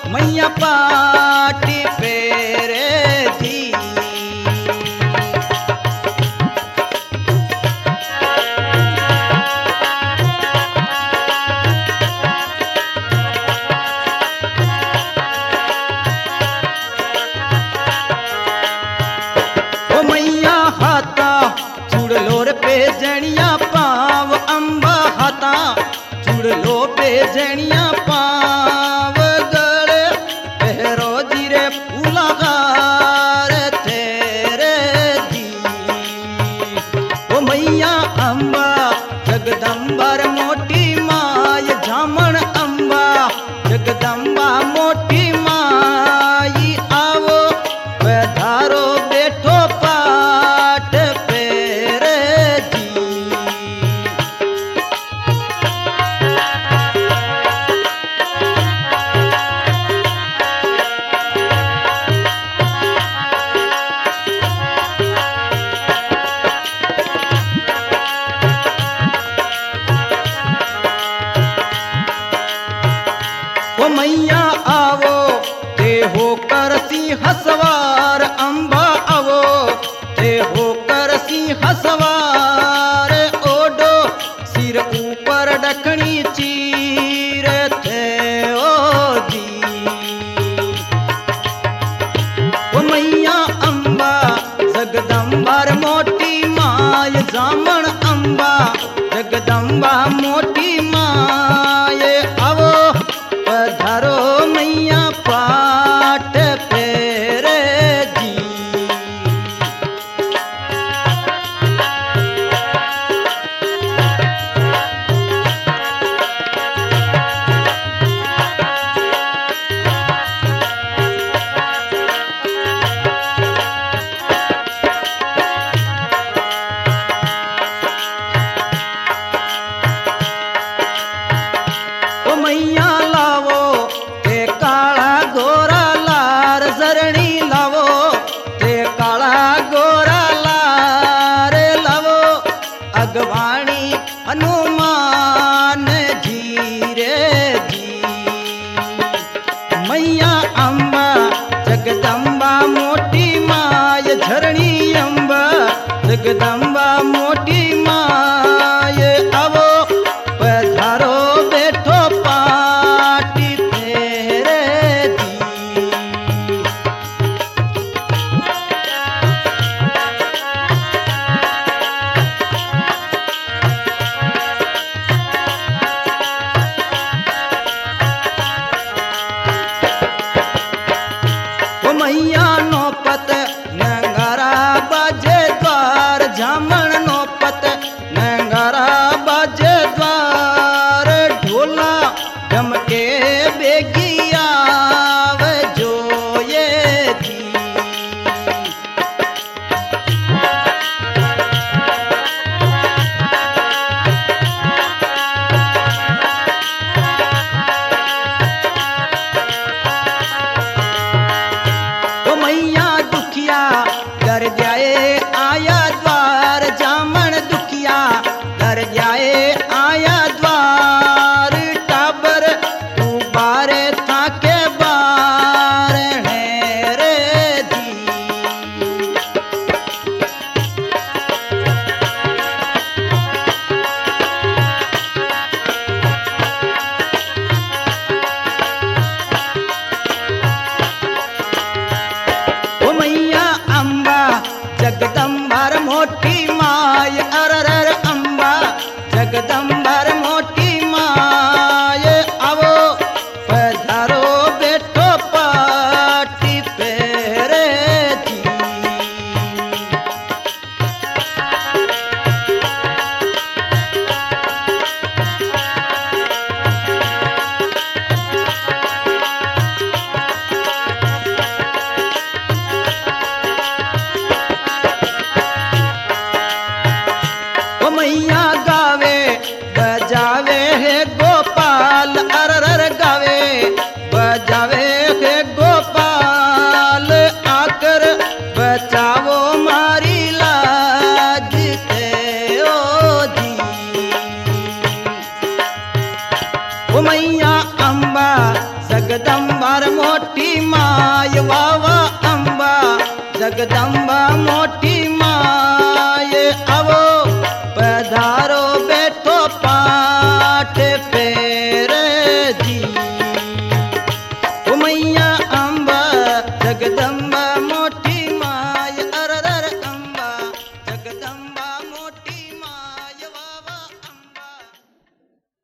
मैया पाटी पेरे जी। ओ मैया हाथा चुड़लोर पे जनिया पाव अंबा हाथा चुड़लो पे जनिया पाव गले पहरो जीरे फूलागार तेरे जी। ओ मैया अंबा जगदम्बर मोटी माय झामण अंबा जगदम्बा मोटी माई आवो पधारो बैठो पाट पेरे जी। ओ मैया आवो ते हो कर सिंह सवार अंबा आवो ते हो कर सिंह सवार ओडो सिर ऊपर डखनी चीर थे ओ जी। ओ मैया अंबा जगदम्बर मोटी माय जामण अंबा जगदम्बा मोटी माय आवो पधारो मैया पाट पेरे जी। ओ मैया लावो ते काला गोरा लार जरणी लावो ते काला गोरा लार लावो अगवाणी हनुमान जी रे जी। मैया अंबा जगदम्बा मोटी माय झरणी अंबा जगदम्बा मोटी माय आवो पधारो बैठो पाटी तेरे जी। ओ मैया नौपत नंगारा बाजे द्वार झामण नौपत नंगारा बाजे द्वार ढोला धमके बेगिया जो ये जी। ओ मैया दुखिया कर जाए आया द्वार जामण दुखिया कर जाए आया द्वार टाबर तू बारे था के बार है रे जी। ओ मैया अंबा जगदम्बर मोटी माय अरर अंबा जगदम्बर मोटी माय आवो पधारो बैठो पाटी पेरे जी। ओ मैया गावे बजावे है गोपाल अरर गावे बजावे है गोपाल आकर बचावो मारी लाज के ओ जी। ओ मैया अंबा जग जगदंबार मोठी माय वावा अंबा जगदंबा मोठी माय आवो